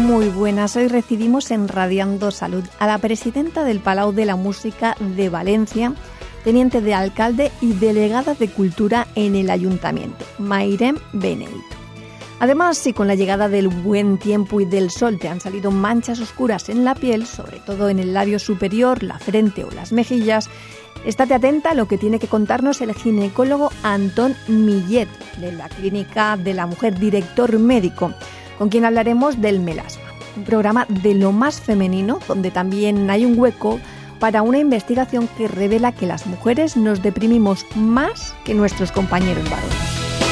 Muy buenas, hoy recibimos en Radiando Salud a la presidenta del Palau de la Música de Valencia, teniente de alcalde y delegada de Cultura en el Ayuntamiento, Mairem Beneito. Además, si con la llegada del buen tiempo y del sol te han salido manchas oscuras en la piel, sobre todo en el labio superior, la frente o las mejillas, estate atenta a lo que tiene que contarnos el ginecólogo Antón Millet, de la Clínica de la Mujer, director médico, con quien hablaremos del melasma, un programa de lo más femenino, donde también hay un hueco para una investigación que revela que las mujeres nos deprimimos más que nuestros compañeros varones.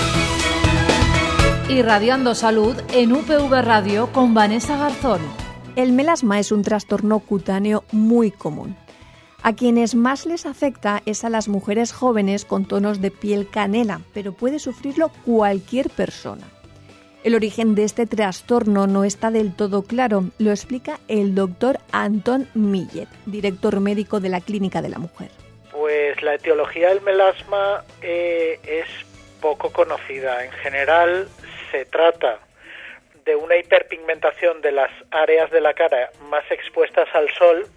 Irradiando Salud en UPV Radio con Vanessa Garzón. El melasma es un trastorno cutáneo muy común. A quienes más les afecta es a las mujeres jóvenes con tonos de piel canela, pero puede sufrirlo cualquier persona. El origen de este trastorno no está del todo claro, lo explica el doctor Antón Millet, director médico de la Clínica de la Mujer. Pues la etiología del melasma es poco conocida. En general se trata de una hiperpigmentación de las áreas de la cara más expuestas al sol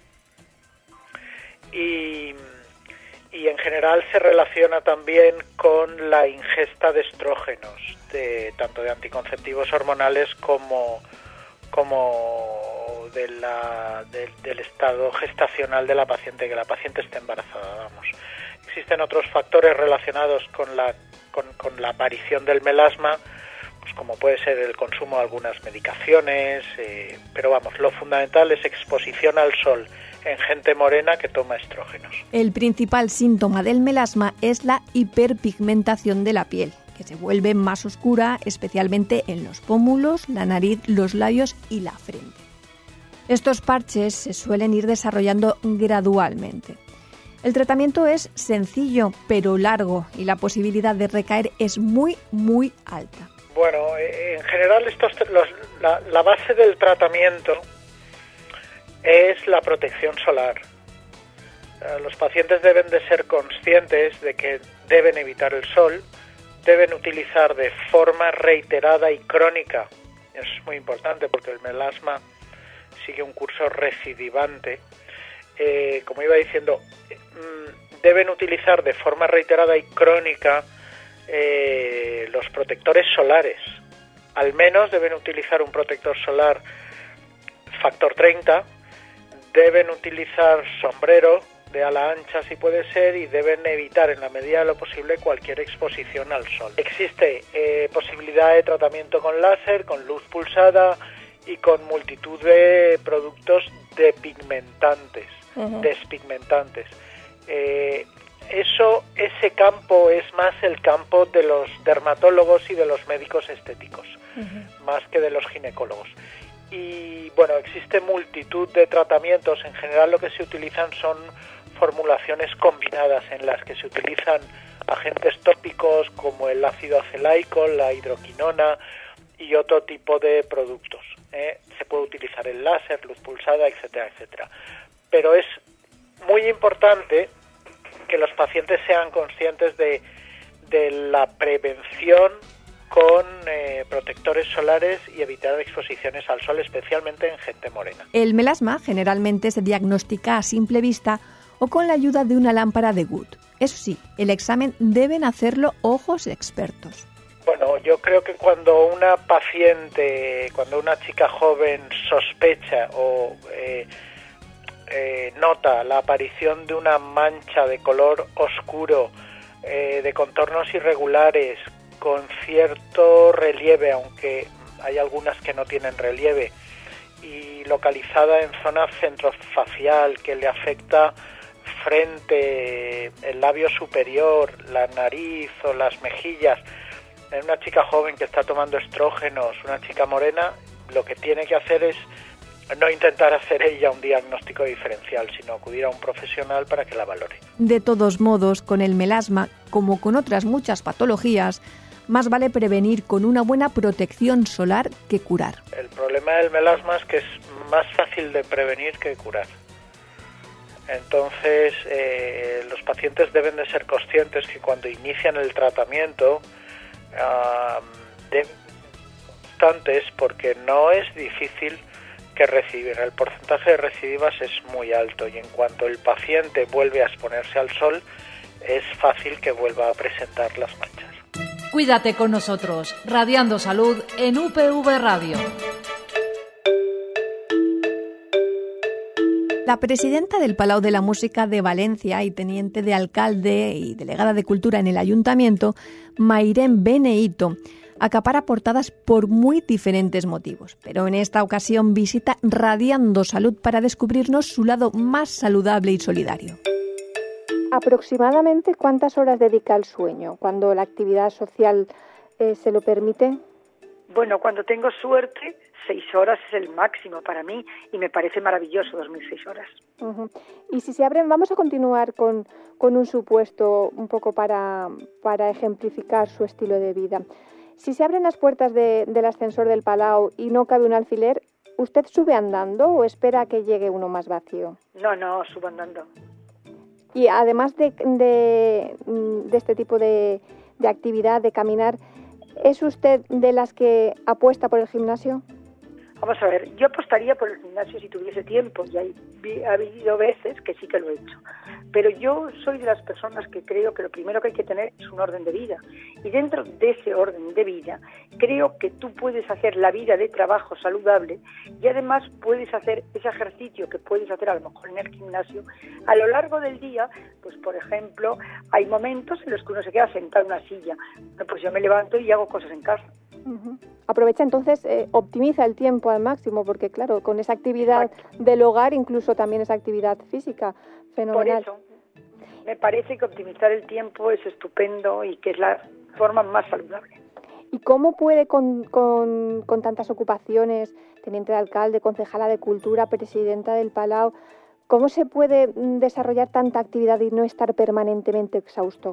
y en general se relaciona también con la ingesta de estrógenos, tanto de anticonceptivos hormonales como del estado gestacional de la paciente, que la paciente esté embarazada, vamos. Existen otros factores relacionados con la aparición del melasma, pues como puede ser el consumo de algunas medicaciones, pero vamos, lo fundamental es exposición al sol en gente morena que toma estrógenos. El principal síntoma del melasma es la hiperpigmentación de la piel, que se vuelve más oscura, especialmente en los pómulos, la nariz, los labios y la frente. Estos parches se suelen ir desarrollando gradualmente. El tratamiento es sencillo, pero largo, y la posibilidad de recaer es muy, muy alta. Bueno, en general la base del tratamiento es la protección solar. Los pacientes deben de ser conscientes de que deben evitar el sol, deben utilizar de forma reiterada y crónica. Eso es muy importante porque el melasma sigue un curso recidivante. Como iba diciendo, deben utilizar de forma reiterada y crónica los protectores solares. Al menos deben utilizar un protector solar factor 30, deben utilizar sombrero de ala ancha si puede ser y deben evitar en la medida de lo posible cualquier exposición al sol. Existe posibilidad de tratamiento con láser, con luz pulsada y con multitud de productos despigmentantes. Ese campo es más el campo de los dermatólogos y de los médicos estéticos, más que de los ginecólogos. Y bueno, existe multitud de tratamientos. En general lo que se utilizan son formulaciones combinadas en las que se utilizan agentes tópicos como el ácido acelaico, la hidroquinona y otro tipo de productos. Se puede utilizar el láser, luz pulsada, etcétera, etcétera. Pero es muy importante que los pacientes sean conscientes de la prevención con protectores solares y evitar exposiciones al sol, especialmente en gente morena. El melasma generalmente se diagnostica a simple vista o con la ayuda de una lámpara de Wood. Eso sí, el examen deben hacerlo ojos expertos. Bueno, yo creo que cuando una chica joven sospecha o nota la aparición de una mancha de color oscuro, de contornos irregulares, con cierto relieve, aunque hay algunas que no tienen relieve, y localizada en zona centrofacial, que le afecta frente, el labio superior, la nariz o las mejillas, en una chica joven que está tomando estrógenos, una chica morena, lo que tiene que hacer es no intentar hacer ella un diagnóstico diferencial, sino acudir a un profesional para que la valore. De todos modos, con el melasma, como con otras muchas patologías, más vale prevenir con una buena protección solar que curar. El problema del melasma es que es más fácil de prevenir que curar. Entonces, los pacientes deben de ser conscientes que cuando inician el tratamiento, constantes, porque no es difícil que recibir. El porcentaje de recidivas es muy alto y en cuanto el paciente vuelve a exponerse al sol, es fácil que vuelva a presentar las manchas. Cuídate con nosotros, Radiando Salud en UPV Radio. La presidenta del Palau de la Música de Valencia y teniente de alcalde y delegada de Cultura en el Ayuntamiento, Mairén Benehito, acapara portadas por muy diferentes motivos, pero en esta ocasión visita Radiando Salud para descubrirnos su lado más saludable y solidario. ¿Aproximadamente cuántas horas dedica al sueño cuando la actividad social se lo permite? Bueno, cuando tengo suerte, 6 horas es el máximo para mí y me parece maravilloso dormir 6 horas. Uh-huh. Y si se abren, vamos a continuar con un supuesto un poco para ejemplificar su estilo de vida. Si se abren las puertas del ascensor del Palau y no cabe un alfiler, ¿usted sube andando o espera a que llegue uno más vacío? No, subo andando. Y además de este tipo de actividad, de caminar, ¿es usted de las que apuesta por el gimnasio? Vamos a ver, yo apostaría por el gimnasio si tuviese tiempo, y ha habido veces que sí que lo he hecho. Pero yo soy de las personas que creo que lo primero que hay que tener es un orden de vida. Y dentro de ese orden de vida, creo que tú puedes hacer la vida de trabajo saludable y además puedes hacer ese ejercicio que puedes hacer a lo mejor en el gimnasio. A lo largo del día, pues por ejemplo, hay momentos en los que uno se queda sentado en una silla. Bueno, pues yo me levanto y hago cosas en casa. Uh-huh. Aprovecha entonces, optimiza el tiempo al máximo, porque claro, con esa actividad del hogar, incluso también esa actividad física, fenomenal. Por eso, me parece que optimizar el tiempo es estupendo y que es la forma más saludable. ¿Y cómo puede con tantas ocupaciones, teniente de alcalde, concejala de Cultura, presidenta del Palau, cómo se puede desarrollar tanta actividad y no estar permanentemente exhausto?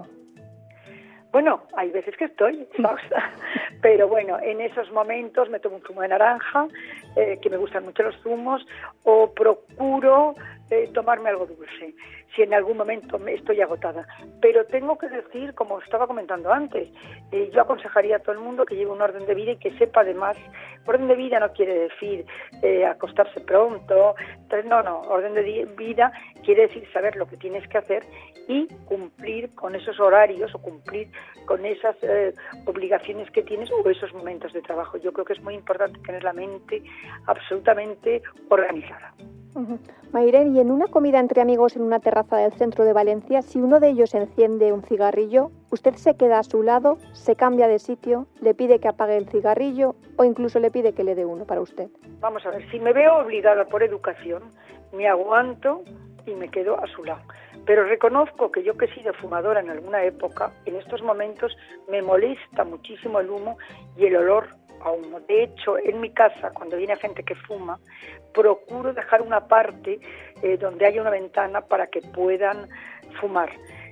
Bueno, hay veces que estoy exhausta, pero bueno, en esos momentos me tomo un zumo de naranja, que me gustan mucho los zumos, o procuro tomarme algo dulce, si en algún momento estoy agotada. Pero tengo que decir, como estaba comentando antes, yo aconsejaría a todo el mundo que lleve un orden de vida y que sepa además, orden de vida no quiere decir acostarse pronto, no, orden de vida quiere decir saber lo que tienes que hacer y cumplir con esos horarios o cumplir con esas obligaciones que tienes o esos momentos de trabajo. Yo creo que es muy importante tener la mente absolutamente organizada. Uh-huh. Mairén, y en una comida entre amigos en una terraza del centro de Valencia, si uno de ellos enciende un cigarrillo, ¿usted se queda a su lado, se cambia de sitio, le pide que apague el cigarrillo o incluso le pide que le dé uno para usted? Vamos a ver, si me veo obligada por educación, me aguanto y me quedo a su lado. Pero reconozco que yo, que he sido fumadora en alguna época, en estos momentos me molesta muchísimo el humo y el olor a humo. De hecho, en mi casa, cuando viene gente que fuma, procuro dejar una parte donde haya una ventana para que puedan fumar.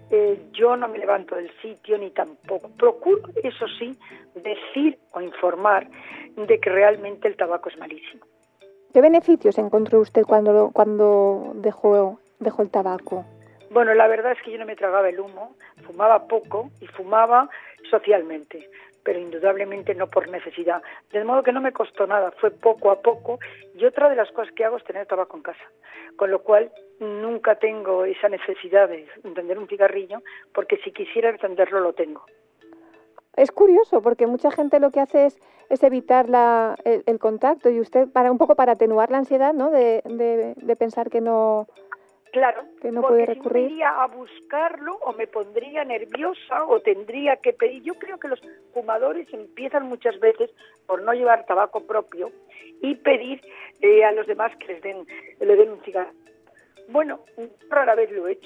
Yo no me levanto del sitio ni tampoco. Procuro, eso sí, decir o informar de que realmente el tabaco es malísimo. ¿Qué beneficios encontró usted cuando dejó el tabaco? Bueno, la verdad es que yo no me tragaba el humo, fumaba poco y fumaba socialmente, pero indudablemente no por necesidad. De modo que no me costó nada, fue poco a poco. Y otra de las cosas que hago es tener tabaco en casa, con lo cual nunca tengo esa necesidad de encender un cigarrillo, porque si quisiera encenderlo lo tengo. Es curioso, porque mucha gente lo que hace es evitar el contacto, y usted un poco para atenuar la ansiedad, ¿no? De pensar que no... Claro, que no porque puede recurrir. Si me iría a buscarlo o me pondría nerviosa o tendría que pedir. Yo creo que los fumadores empiezan muchas veces por no llevar tabaco propio y pedir a los demás que le den un cigarro. Bueno, rara vez lo he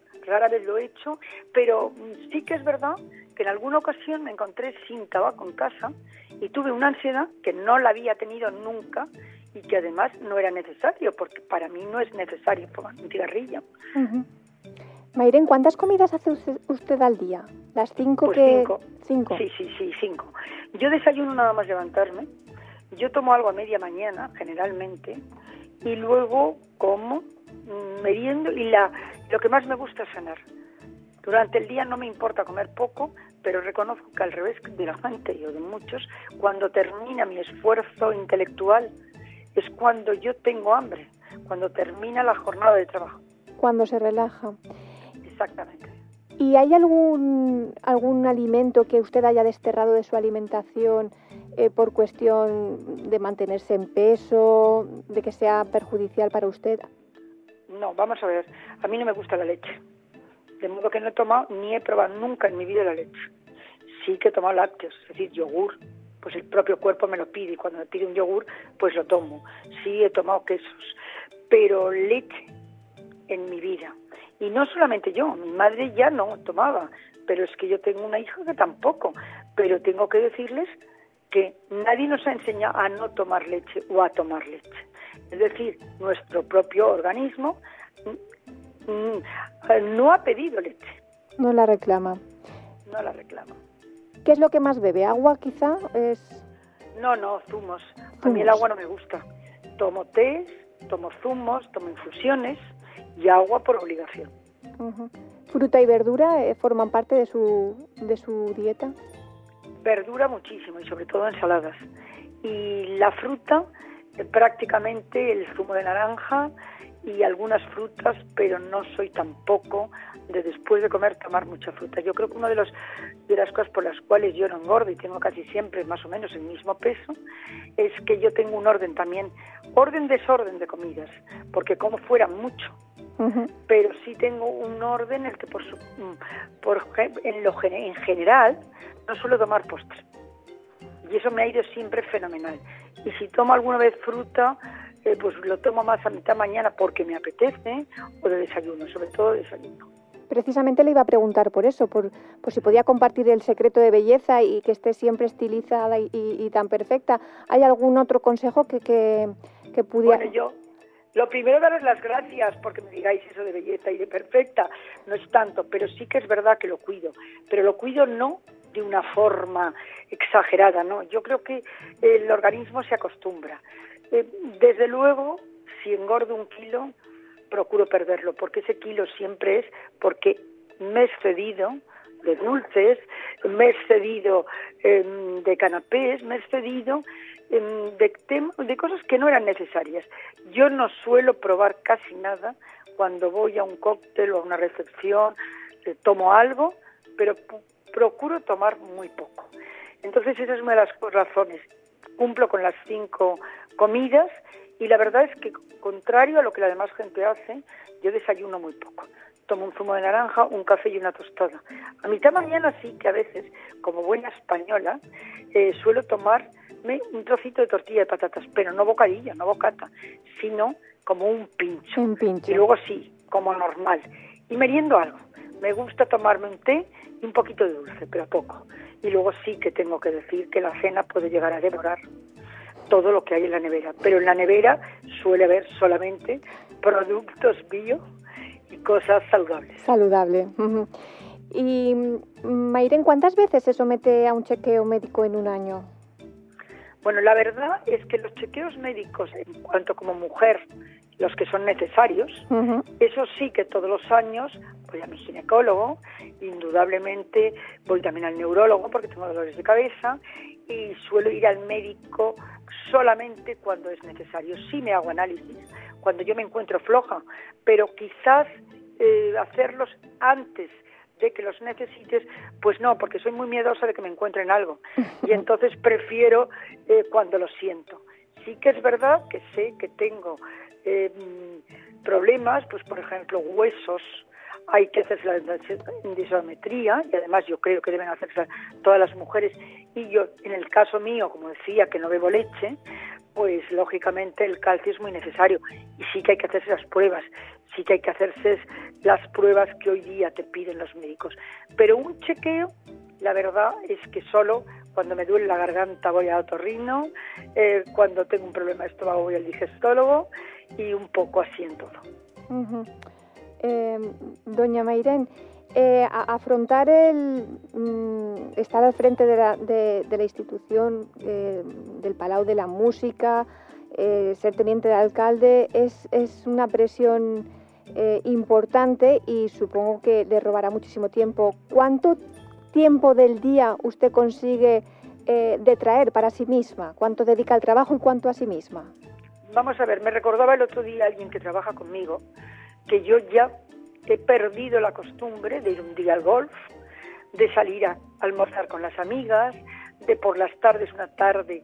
hecho, pero sí que es verdad que en alguna ocasión me encontré sin tabaco en casa y tuve una ansiedad que no la había tenido nunca y que además no era necesario, porque para mí no es necesario fumar un cigarrillo. Uh-huh. Mairén, ¿cuántas comidas hace usted al día? ¿Las 5 pues que...? 5. Sí, 5. Yo desayuno nada más levantarme, yo tomo algo a media mañana, generalmente, y luego como, meriendo, y lo que más me gusta es cenar. Durante el día no me importa comer poco, pero reconozco que al revés de la gente y o de muchos, cuando termina mi esfuerzo intelectual, es cuando yo tengo hambre, cuando termina la jornada de trabajo. Cuando se relaja. Exactamente. ¿Y hay algún alimento que usted haya desterrado de su alimentación por cuestión de mantenerse en peso, de que sea perjudicial para usted? No, vamos a ver, a mí no me gusta la leche, de modo que no he tomado ni he probado nunca en mi vida la leche. Sí que he tomado lácteos, es decir, yogur, pues el propio cuerpo me lo pide y cuando me pide un yogur, pues lo tomo. Sí he tomado quesos, pero leche en mi vida. Y no solamente yo, mi madre ya no tomaba, pero es que yo tengo una hija que tampoco. Pero tengo que decirles que nadie nos ha enseñado a no tomar leche o a tomar leche. Es decir, nuestro propio organismo no ha pedido leche. No la reclama. No la reclama. ¿Qué es lo que más bebe? ¿Agua quizá? No, zumos. A mí el agua no me gusta. Tomo tés, tomo zumos, tomo infusiones y agua por obligación. Uh-huh. ¿Fruta y verdura forman parte de su dieta? Verdura muchísimo y sobre todo ensaladas. Y la fruta, prácticamente el zumo de naranja y algunas frutas, pero no soy tampoco de después de comer tomar mucha fruta. Yo creo que una de las cosas por las cuales yo no engordo y tengo casi siempre más o menos el mismo peso es que yo tengo un orden también, orden-desorden de comidas, porque como fuera mucho. Uh-huh. Pero sí tengo un orden en el que en general no suelo tomar postre y eso me ha ido siempre fenomenal. Y si tomo alguna vez fruta, pues lo tomo más a mitad mañana porque me apetece o de desayuno, sobre todo de desayuno. Precisamente le iba a preguntar por eso, por si podía compartir el secreto de belleza y que esté siempre estilizada y tan perfecta. ¿Hay algún otro consejo que pudiera...? Bueno, lo primero, daros las gracias porque me digáis eso de belleza y de perfecta. No es tanto, pero sí que es verdad que lo cuido. Pero lo cuido no de una forma exagerada, ¿no? Yo creo que el organismo se acostumbra. Desde luego, si engordo 1 kilo, procuro perderlo, porque ese kilo siempre es porque me he excedido de dulces, me he excedido de canapés, me he excedido de cosas que no eran necesarias. Yo no suelo probar casi nada cuando voy a un cóctel o a una recepción, tomo algo, pero procuro tomar muy poco. Entonces esa es una de las razones. Cumplo con las 5 comidas y la verdad es que, contrario a lo que la demás gente hace, yo desayuno muy poco. Tomo un zumo de naranja, un café y una tostada. A mitad mañana sí que a veces, como buena española, suelo tomarme un trocito de tortilla de patatas, pero no bocadillo, no bocata, sino como un pincho. Un pincho. Y luego sí, como normal. Y meriendo algo. Me gusta tomarme un té y un poquito de dulce, pero poco. Y luego sí que tengo que decir que la cena puede llegar a devorar todo lo que hay en la nevera. Pero en la nevera suele haber solamente productos bio y cosas saludables. Saludable. Uh-huh. Y Mayren, ¿cuántas veces se somete a un chequeo médico en un año? Bueno, la verdad es que los chequeos médicos, en cuanto como mujer, los que son necesarios, uh-huh. Eso sí que todos los años voy a mi ginecólogo, indudablemente voy también al neurólogo porque tengo dolores de cabeza y suelo ir al médico solamente cuando es necesario. Sí me hago análisis cuando yo me encuentro floja, pero quizás hacerlos antes de que los necesites, pues no, porque soy muy miedosa de que me encuentren algo y entonces prefiero cuando lo siento. Sí que es verdad que sé que tengo problemas, pues por ejemplo huesos, hay que hacerse la densitometría y además yo creo que deben hacerse todas las mujeres y yo en el caso mío, como decía, que no bebo leche, pues lógicamente el calcio es muy necesario y sí que hay que hacerse las pruebas, sí que hay que hacerse las pruebas que hoy día te piden los médicos, pero un chequeo, la verdad es que solo cuando me duele la garganta voy al otorrino, cuando tengo un problema de estómago voy al digestólogo y un poco así en todo. Uh-huh. Doña Mayren, afrontar estar al frente de la institución del Palau de la Música, ser teniente de alcalde, es una presión importante y supongo que le robará muchísimo tiempo. ¿Cuánto tiempo del día usted consigue detraer para sí misma? ¿Cuánto dedica al trabajo y cuánto a sí misma? vamos a ver, me recordaba el otro día alguien que trabaja conmigo que yo ya he perdido la costumbre de ir un día al golf, de salir a almorzar con las amigas, de por las tardes, una tarde,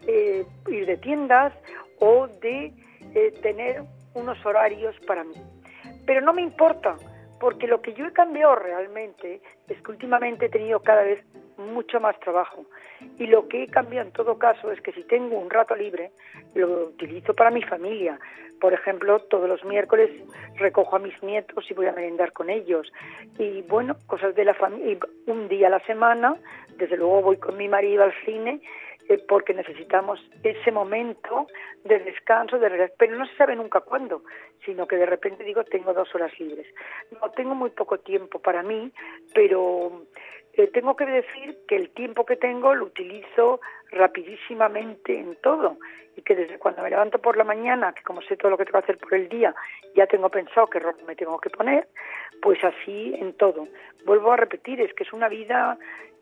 ir de tiendas o de tener unos horarios para mí. Pero no me importa, porque lo que yo he cambiado realmente es que últimamente he tenido cada vez mucho más trabajo, y lo que he cambiado en todo caso es que si tengo un rato libre lo utilizo para mi familia. Por ejemplo, todos los miércoles recojo a mis nietos y voy a merendar con ellos, y bueno, cosas de la familia. Un día a la semana, desde luego, voy con mi marido al cine, porque necesitamos ese momento de descanso, pero no se sabe nunca cuándo, sino que de repente digo, tengo 2 horas libres. No tengo muy poco tiempo para mí, pero tengo que decir que el tiempo que tengo lo utilizo rapidísimamente en todo, y que desde cuando me levanto por la mañana, que como sé todo lo que tengo que hacer por el día, ya tengo pensado qué ropa me tengo que poner, pues así en todo. Vuelvo a repetir, es que es una vida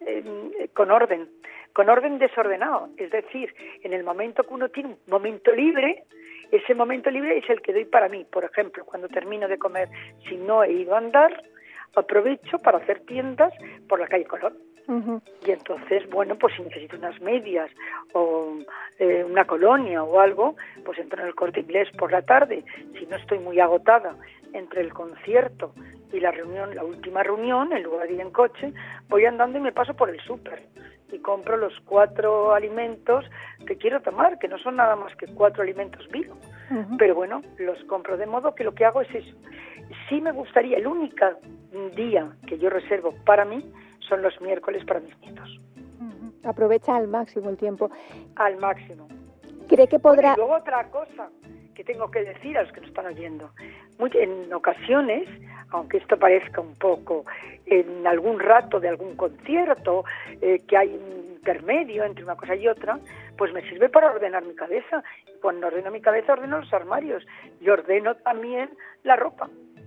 con orden desordenado, es decir, en el momento que uno tiene un momento libre, ese momento libre es el que doy para mí. Por ejemplo, cuando termino de comer, si no he ido a andar, aprovecho para hacer tiendas por la calle Colón. Uh-huh. Y entonces, bueno, pues si necesito unas medias o una colonia o algo, pues entro en el Corte Inglés por la tarde. Si no estoy muy agotada entre el concierto y la reunión, la última reunión, en lugar de ir en coche, voy andando y me paso por el súper y compro los 4 alimentos que quiero tomar, que no son nada más que 4 alimentos vivos. Uh-huh. Pero bueno, los compro, de modo que lo que hago es eso. Sí me gustaría, el único día que yo reservo para mí son los miércoles para mis nietos. Uh-huh. Aprovecha al máximo el tiempo. Al máximo. ¿Cree que podrá...? Bueno, y luego otra cosa que tengo que decir a los que nos están oyendo. En ocasiones, aunque esto parezca un poco en algún rato de algún concierto, que hay un intermedio entre una cosa y otra, pues me sirve para ordenar mi cabeza. Cuando ordeno mi cabeza, ordeno los armarios y ordeno también la ropa.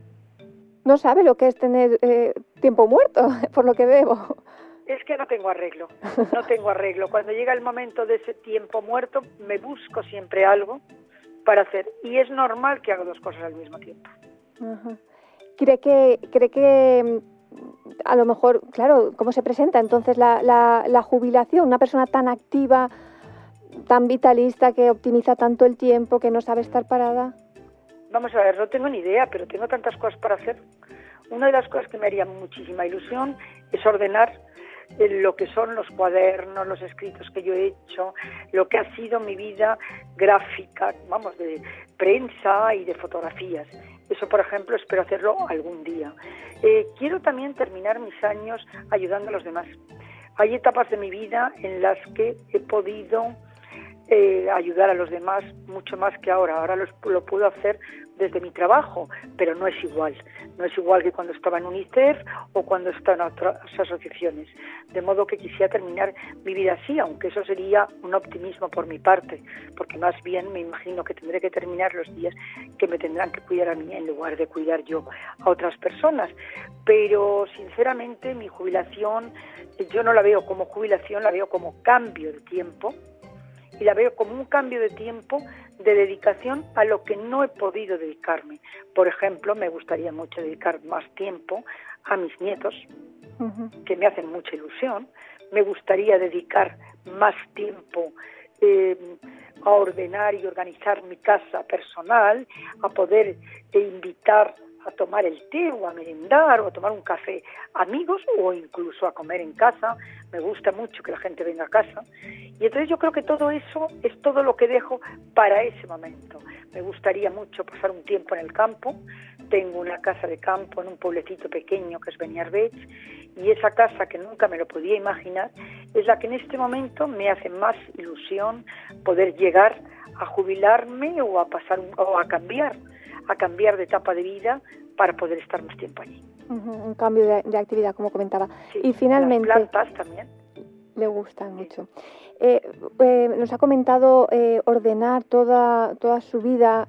No sabe lo que es tener tiempo muerto, por lo que veo. Es que no tengo arreglo. Cuando llega el momento de ese tiempo muerto, me busco siempre algo para hacer. Y es normal que haga 2 cosas al mismo tiempo. Uh-huh. ¿Cree que a lo mejor, claro, cómo se presenta entonces la jubilación? Una persona tan activa, tan vitalista, que optimiza tanto el tiempo, que no sabe estar parada. Vamos a ver, no tengo ni idea, pero tengo tantas cosas para hacer. Una de las cosas que me haría muchísima ilusión es ordenar lo que son los cuadernos, los escritos que yo he hecho, lo que ha sido mi vida gráfica, vamos, de prensa y de fotografías. Eso, por ejemplo, espero hacerlo algún día. Quiero también terminar mis años ayudando a los demás. Hay etapas de mi vida en las que he podido ayudar a los demás mucho más que ahora. Ahora lo puedo hacer desde mi trabajo, pero no es igual. No es igual que cuando estaba en UNICEF o cuando estaba en otras asociaciones. De modo que quisiera terminar mi vida así, aunque eso sería un optimismo por mi parte, porque más bien me imagino que tendré que terminar los días que me tendrán que cuidar a mí en lugar de cuidar yo a otras personas. Pero sinceramente mi jubilación, yo no la veo como jubilación, la veo como cambio de tiempo. Y la veo como un cambio de tiempo de dedicación a lo que no he podido dedicarme. Por ejemplo, me gustaría mucho dedicar más tiempo a mis nietos, uh-huh, que me hacen mucha ilusión. Me gustaría dedicar más tiempo a ordenar y organizar mi casa personal, a poder invitar a tomar el té o a merendar o a tomar un café amigos o incluso a comer en casa. Me gusta mucho que la gente venga a casa. Y entonces yo creo que todo eso es todo lo que dejo para ese momento. Me gustaría mucho pasar un tiempo en el campo. Tengo una casa de campo en un pueblecito pequeño que es Beniarbeig, y esa casa, que nunca me lo podía imaginar, es la que en este momento me hace más ilusión poder llegar a jubilarme o a pasar o a cambiar de etapa de vida para poder estar más tiempo allí. Uh-huh, un cambio de actividad, como comentaba. Sí, y finalmente, las plantas también. Le gustan mucho. Nos ha comentado ordenar toda su vida,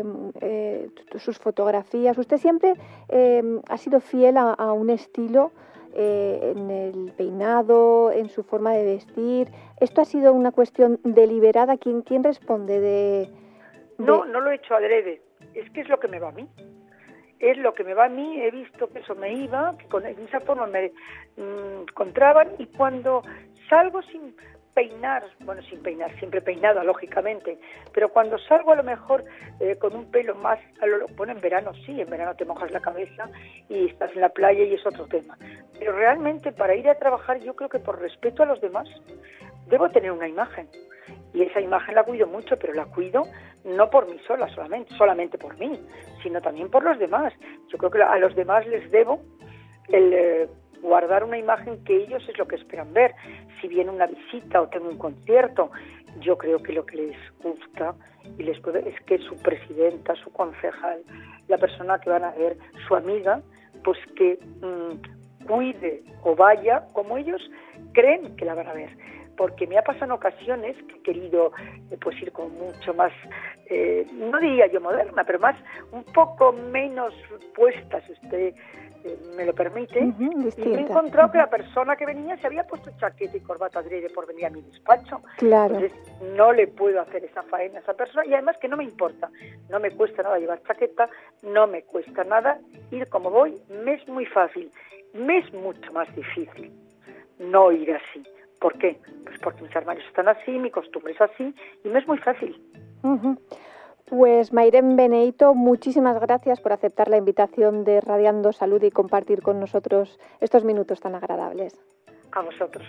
sus fotografías. Usted siempre ha sido fiel a un estilo en el peinado, en su forma de vestir. ¿Esto ha sido una cuestión deliberada? ¿Quién responde de No lo he hecho adrede, es que es lo que me va a mí. Es lo que me va a mí, he visto que eso me iba, que de esa forma me encontraban, y cuando salgo sin peinar, siempre peinada, lógicamente, pero cuando salgo a lo mejor con un pelo más, bueno, en verano sí, en verano te mojas la cabeza y estás en la playa y es otro tema, pero realmente para ir a trabajar yo creo que por respeto a los demás debo tener una imagen, y esa imagen la cuido mucho, pero la cuido no por mí sola, solamente por mí, sino también por los demás. Yo creo que a los demás les debo el guardar una imagen que ellos es lo que esperan ver. Si viene una visita o tengo un concierto, yo creo que lo que les gusta y es que su presidenta, su concejal, la persona que van a ver, su amiga, pues que cuide o vaya como ellos creen que la van a ver. Porque me ha pasado en ocasiones que he querido pues ir con mucho más, no diría yo moderna, pero más, un poco menos puesta, si usted me lo permite, y me he encontrado que la persona que venía se había puesto chaqueta y corbata adrede por venir a mi despacho. Claro. Entonces no le puedo hacer esa faena a esa persona, y además que no me importa, no me cuesta nada llevar chaqueta, no me cuesta nada ir como voy, me es muy fácil, me es mucho más difícil no ir así. ¿Por qué? Pues porque mis armarios están así, mi costumbre es así, y me es muy fácil. Pues Mairén Benedito, muchísimas gracias por aceptar la invitación de Radiando Salud y compartir con nosotros estos minutos tan agradables. A vosotros.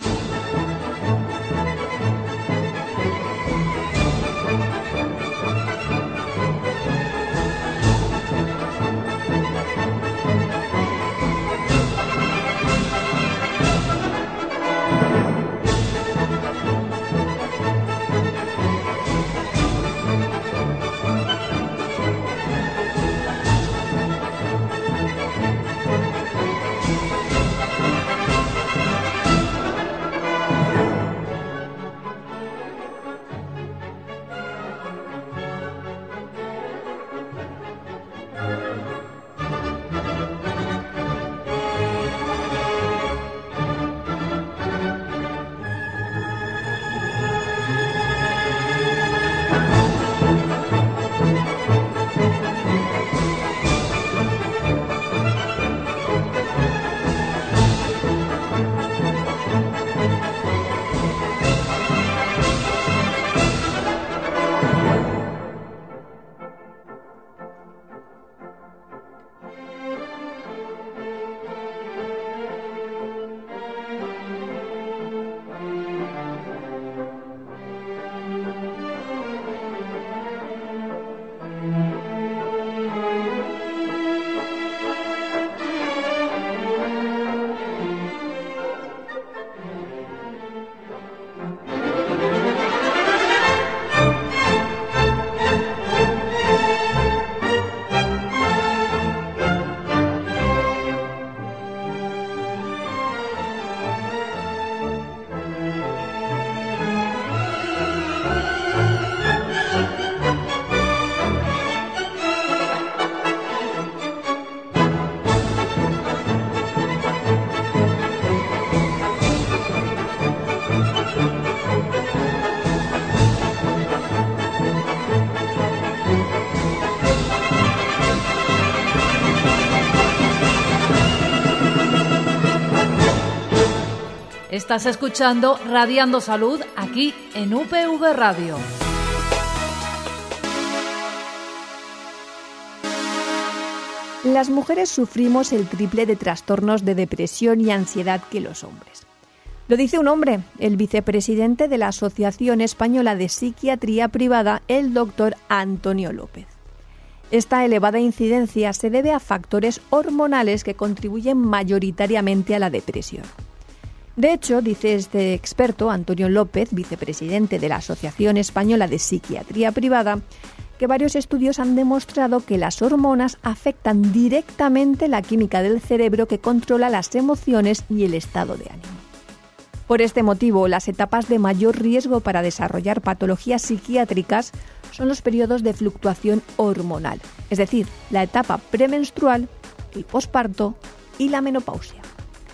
Estás escuchando Radiando Salud aquí en UPV Radio. Las mujeres sufrimos el triple de trastornos de depresión y ansiedad que los hombres. Lo dice un hombre, el vicepresidente de la Asociación Española de Psiquiatría Privada, el doctor Antonio López. Esta elevada incidencia se debe a factores hormonales que contribuyen mayoritariamente a la depresión. De hecho, dice este experto, Antonio López, vicepresidente de la Asociación Española de Psiquiatría Privada, que varios estudios han demostrado que las hormonas afectan directamente la química del cerebro que controla las emociones y el estado de ánimo. Por este motivo, las etapas de mayor riesgo para desarrollar patologías psiquiátricas son los periodos de fluctuación hormonal, es decir, la etapa premenstrual, el posparto y la menopausia.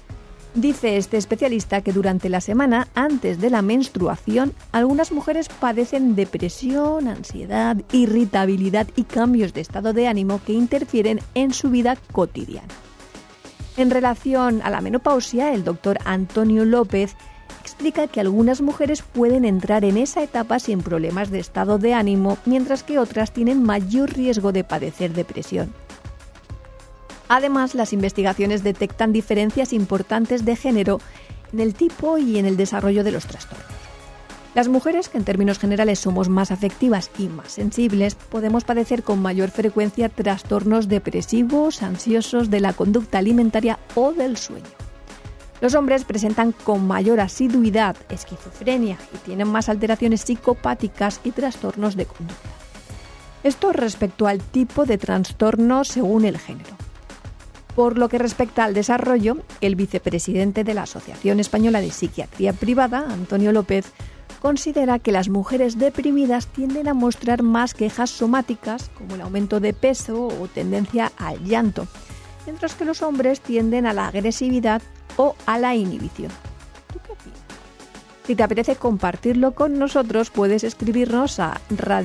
Dice este especialista que durante la semana antes de la menstruación, algunas mujeres padecen depresión, ansiedad, irritabilidad y cambios de estado de ánimo que interfieren en su vida cotidiana. En relación a la menopausia, el doctor Antonio López explica que algunas mujeres pueden entrar en esa etapa sin problemas de estado de ánimo, mientras que otras tienen mayor riesgo de padecer depresión. Además, las investigaciones detectan diferencias importantes de género en el tipo y en el desarrollo de los trastornos. Las mujeres, que en términos generales somos más afectivas y más sensibles, podemos padecer con mayor frecuencia trastornos depresivos, ansiosos, de la conducta alimentaria o del sueño. Los hombres presentan con mayor asiduidad esquizofrenia y tienen más alteraciones psicopáticas y trastornos de conducta. Esto respecto al tipo de trastorno según el género. Por lo que respecta al desarrollo, el vicepresidente de la Asociación Española de Psiquiatría Privada, Antonio López, considera que las mujeres deprimidas tienden a mostrar más quejas somáticas, como el aumento de peso o tendencia al llanto, mientras que los hombres tienden a la agresividad o a la inhibición. ¿Tú qué opinas? Si te apetece compartirlo con nosotros, puedes escribirnos a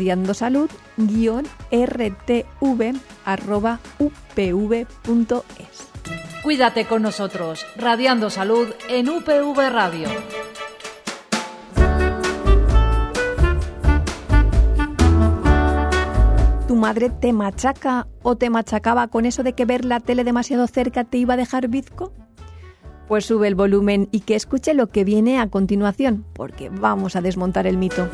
radiandosalud-rtv@upv.es. Cuídate con nosotros, Radiando Salud en UPV Radio. ¿Tu madre te machaca o te machacaba con eso de que ver la tele demasiado cerca te iba a dejar bizco? Pues sube el volumen y que escuche lo que viene a continuación, porque vamos a desmontar el mito.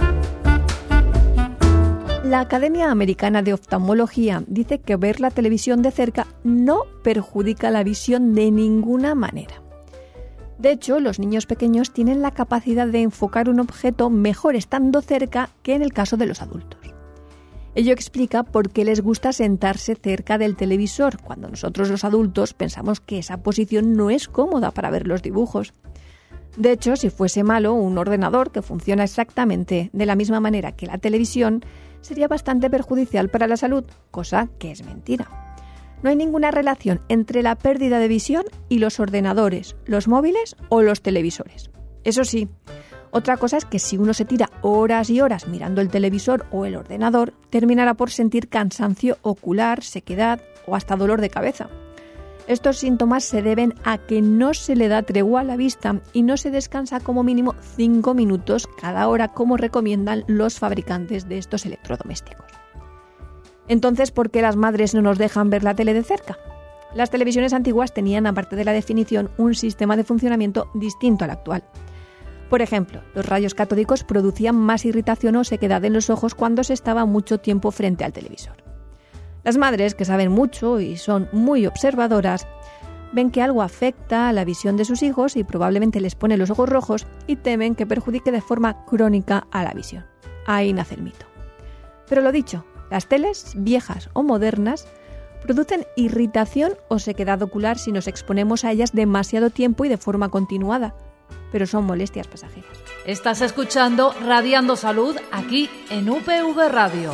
La Academia Americana de Oftalmología dice que ver la televisión de cerca no perjudica la visión de ninguna manera. De hecho, los niños pequeños tienen la capacidad de enfocar un objeto mejor estando cerca que en el caso de los adultos. Ello explica por qué les gusta sentarse cerca del televisor, cuando nosotros los adultos pensamos que esa posición no es cómoda para ver los dibujos. De hecho, si fuese malo, un ordenador que funciona exactamente de la misma manera que la televisión sería bastante perjudicial para la salud, cosa que es mentira. No hay ninguna relación entre la pérdida de visión y los ordenadores, los móviles o los televisores. Eso sí, otra cosa es que si uno se tira horas y horas mirando el televisor o el ordenador, terminará por sentir cansancio ocular, sequedad o hasta dolor de cabeza. Estos síntomas se deben a que no se le da tregua a la vista y no se descansa como mínimo 5 minutos cada hora, como recomiendan los fabricantes de estos electrodomésticos. Entonces, ¿por qué las madres no nos dejan ver la tele de cerca? Las televisiones antiguas tenían, aparte de la definición, un sistema de funcionamiento distinto al actual. Por ejemplo, los rayos catódicos producían más irritación o sequedad en los ojos cuando se estaba mucho tiempo frente al televisor. Las madres, que saben mucho y son muy observadoras, ven que algo afecta a la visión de sus hijos y probablemente les pone los ojos rojos y temen que perjudique de forma crónica a la visión. Ahí nace el mito. Pero lo dicho, las teles, viejas o modernas, producen irritación o sequedad ocular si nos exponemos a ellas demasiado tiempo y de forma continuada, pero son molestias pasajeras. Estás escuchando Radiando Salud aquí en UPV Radio.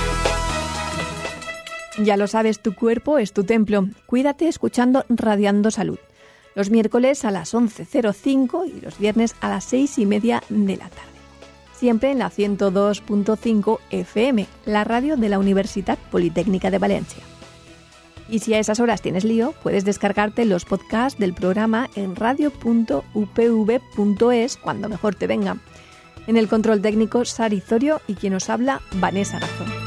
Ya lo sabes, tu cuerpo es tu templo. Cuídate escuchando Radiando Salud. Los miércoles a las 11:05 y los viernes a las 6:30 de la tarde. Siempre en la 102.5 FM, la radio de la Universitat Politécnica de Valencia. Y si a esas horas tienes lío, puedes descargarte los podcasts del programa en radio.upv.es cuando mejor te venga. En el control técnico, Sari Zorio, y quien os habla, Vanessa Garzón.